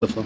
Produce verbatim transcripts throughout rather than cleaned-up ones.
Mustafa.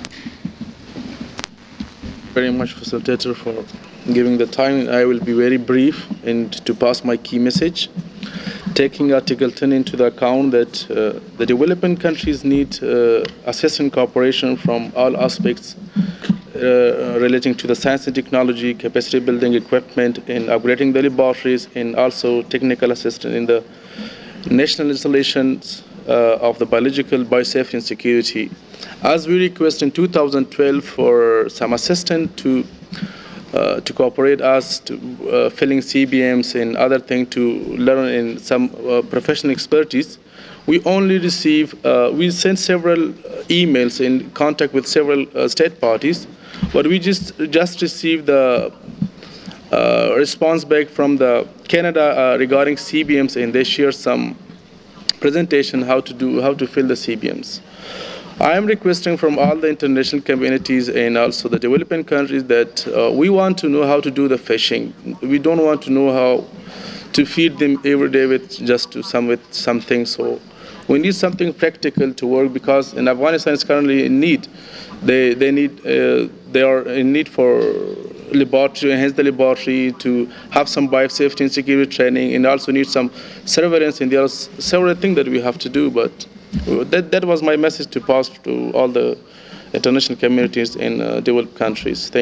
Very much, facilitator, for giving the time. I will be very brief and to pass my key message. Taking Article ten into the account that uh, the developing countries need uh, assistance cooperation from all aspects uh, relating to the science and technology, capacity building equipment, in upgrading the laboratories, and also technical assistance in the national installations uh, of the biological, biosafety, and security. As we request in two thousand twelve for some assistance to uh, to cooperate us to uh, filling C B Ms and other things to learn in some uh, professional expertise. We only receive, uh, we sent several emails in contact with several uh, state parties, but we just just received the uh, response back from the Canada uh, regarding C B Ms, and they share some presentation how to do how to fill the C B Ms. I am requesting from all the international communities and also the developing countries that uh, we want to know how to do the fishing. We don't want to know how to feed them every day with just to some with something. So we need something practical to work because in Afghanistan is currently in need. They they need uh, they are in need for laboratory, enhance the laboratory to have some biosafety and security training, and also need some surveillance. And there are several things that we have to do. But that that was my message to pass to all the international communities in uh, developed countries. Thank